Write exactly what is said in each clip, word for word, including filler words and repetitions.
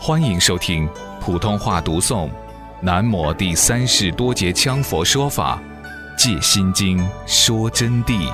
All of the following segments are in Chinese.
欢迎收听普通话读诵南摩第三世多杰羌佛说法戒心经说真谛。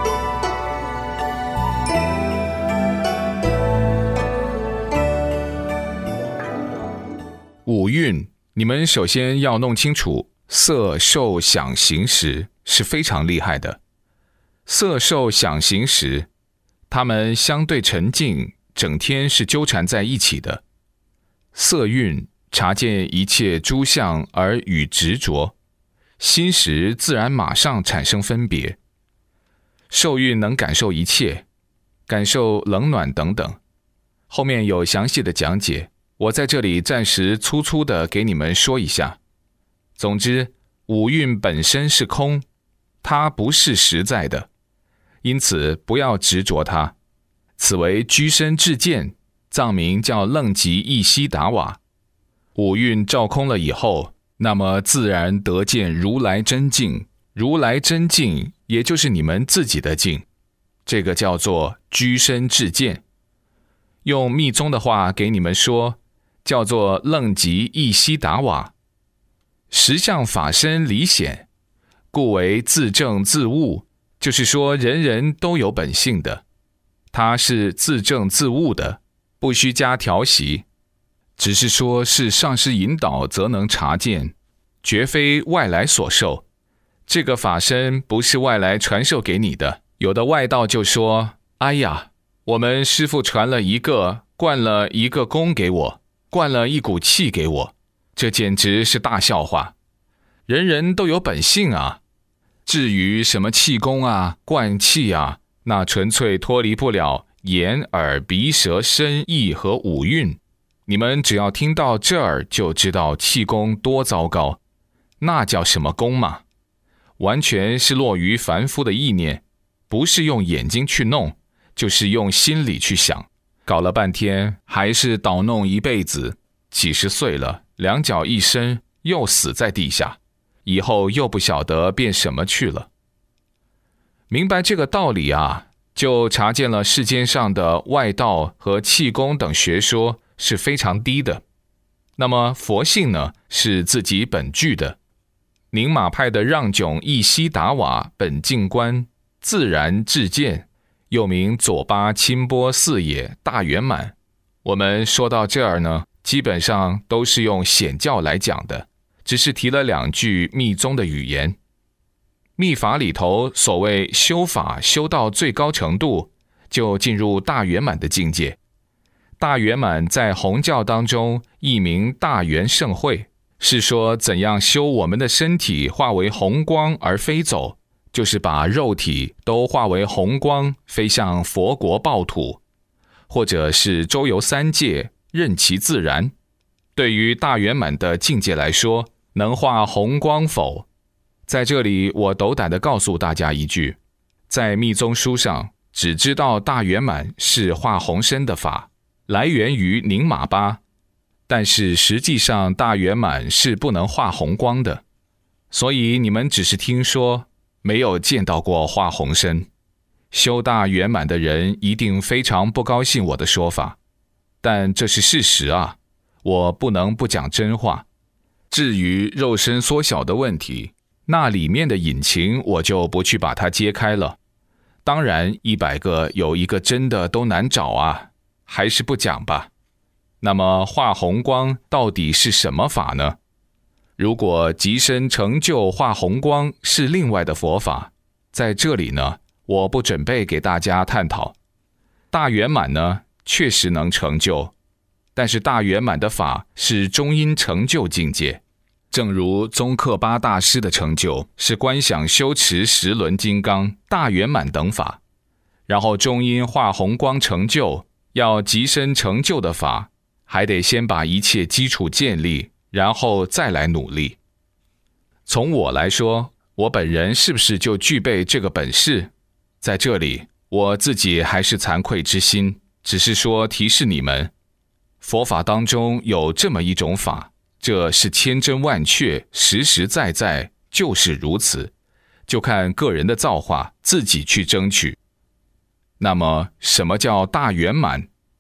五蕴，你们首先要弄清楚，色受想行识是非常厉害的。色受想行识，它们相对沉静，整天是纠缠在一起的。色蕴察见一切诸相而与执着，心识自然马上产生分别。受蕴能感受一切，感受冷暖等等，后面有详细的讲解，我在这里暂时粗粗的给你们说一下。总之，五蕴本身是空，它不是实在的，因此不要执着它。此为居身至见，藏名叫楞吉一悉达瓦。五蕴照空了以后，那么自然得见如来真境。如来真境也就是你们自己的境，这个叫做居身至见。用密宗的话给你们说，叫做楞吉一悉达瓦。实相法身离显，故为自证自悟，就是说人人都有本性的，它是自证自悟的，不需加调习，只是说是上师引导则能察见，绝非外来所受。这个法身不是外来传授给你的。有的外道就说，哎呀，我们师父传了一个，灌了一个功给我，灌了一股气给我，这简直是大笑话。人人都有本性啊，至于什么气功啊、灌气啊，那纯粹脱离不了眼、耳、鼻、舌、身、意和五蕴。你们只要听到这儿就知道气功多糟糕，那叫什么功嘛？完全是落于凡夫的意念，不是用眼睛去弄，就是用心里去想，搞了半天还是捣弄一辈子，几十岁了，两脚一伸又死在地下，以后又不晓得变什么去了。明白这个道理啊，就察见了世间上的外道和气功等学说是非常低的。那么佛性呢，是自己本具的。宁玛派的让炯一悉达瓦本净观自然至见，又名左巴钦波四野大圆满。我们说到这儿呢，基本上都是用显教来讲的，只是提了两句密宗的语言。密法里头所谓修法修到最高程度，就进入大圆满的境界。大圆满在弘教当中译名大圆盛会，是说怎样修我们的身体化为红光而飞走，就是把肉体都化为红光飞向佛国报土，或者是周游三界任其自然。对于大圆满的境界来说，能化红光否？在这里我斗胆地告诉大家一句，在密宗书上只知道大圆满是化红身的法，来源于宁玛巴，但是实际上大圆满是不能化红光的，所以你们只是听说，没有见到过化红身。修大圆满的人一定非常不高兴我的说法，但这是事实啊，我不能不讲真话。至于肉身缩小的问题，那里面的隐情我就不去把它揭开了。当然一百个有一个真的都难找啊，还是不讲吧。那么化红光到底是什么法呢？如果极身成就化红光是另外的佛法，在这里呢，我不准备给大家探讨。大圆满呢，确实能成就，但是大圆满的法是中阴成就境界，正如宗喀巴大师的成就是观想修持十轮金刚、大圆满等法，然后中阴化红光成就，要极身成就的法，还得先把一切基础建立，然后再来努力。从我来说，我本人是不是就具备这个本事？在这里，我自己还是惭愧之心，只是说提示你们，佛法当中有这么一种法，这是千真万确，实实在在，就是如此，就看个人的造化，自己去争取。那么，什么叫大圆满？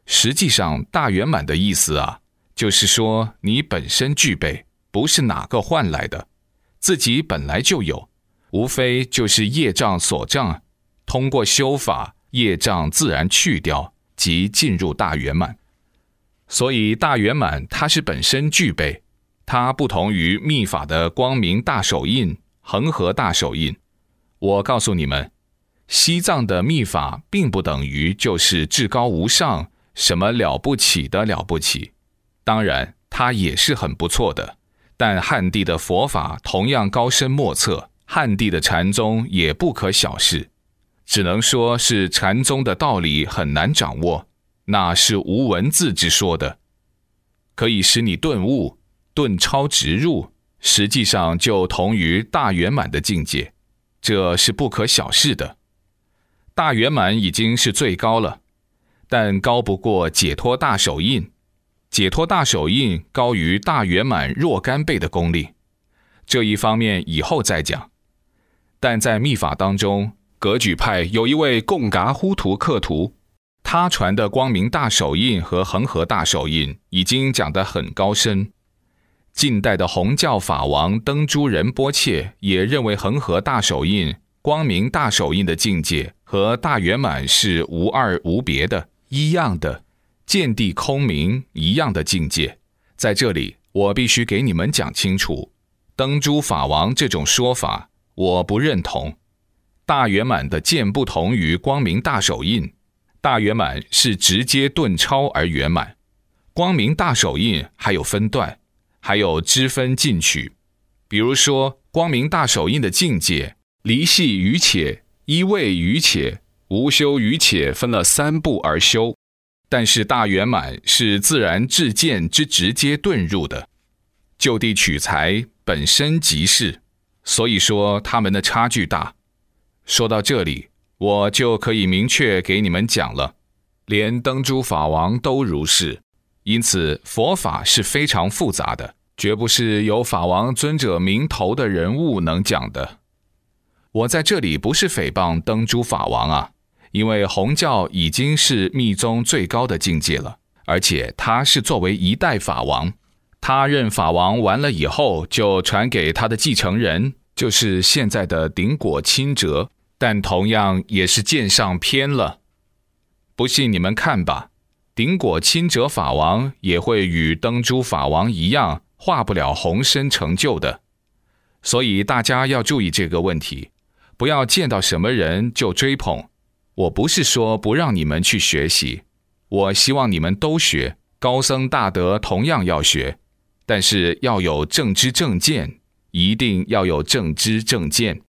实际上大圆满的意思啊，就是说你本身具备，不是哪个换来的，自己本来就有，无非就是业障所障，通过修法，业障自然去掉，即进入大圆满。所以大圆满它是本身具备，它不同于密法的光明大手印、恒河大手印。我告诉你们，西藏的密法并不等于就是至高无上，什么了不起的了不起，当然它也是很不错的，但汉地的佛法同样高深莫测，汉地的禅宗也不可小视，只能说是禅宗的道理很难掌握，那是无文字之说的，可以使你顿悟，顿超直入，实际上就同于大圆满的境界，这是不可小视的。大圆满已经是最高了，但高不过解脱大手印，解脱大手印高于大圆满若干倍的功力，这一方面以后再讲。但在密法当中，格举派有一位贡嘎呼图克图，他传的光明大手印和恒河大手印已经讲得很高深。近代的红教法王登珠仁波切也认为恒河大手印、光明大手印的境界和大圆满是无二无别的，一样的，见地空明一样的境界。在这里我必须给你们讲清楚，登珠法王这种说法我不认同。大圆满的见不同于光明大手印，大圆满是直接顿超而圆满，光明大手印还有分段，还有知分进取。比如说光明大手印的境界，离系于且、依位于且、无修于且分了三步而修，但是大圆满是自然至见之直接遁入的，就地取材本身即是，所以说他们的差距大。说到这里，我就可以明确给你们讲了，连登珠法王都如是，因此佛法是非常复杂的，绝不是有法王尊者名头的人物能讲的。我在这里不是诽谤登珠法王啊，因为红教已经是密宗最高的境界了，而且他是作为一代法王，他任法王完了以后就传给他的继承人，就是现在的顶果钦哲，但同样也是见上偏了。不信你们看吧，顶果钦哲法王也会与登珠法王一样，化不了虹身成就的。所以大家要注意这个问题，不要见到什么人就追捧。我不是说不让你们去学习，我希望你们都学，高僧大德同样要学，但是要有正知正见，一定要有正知正见。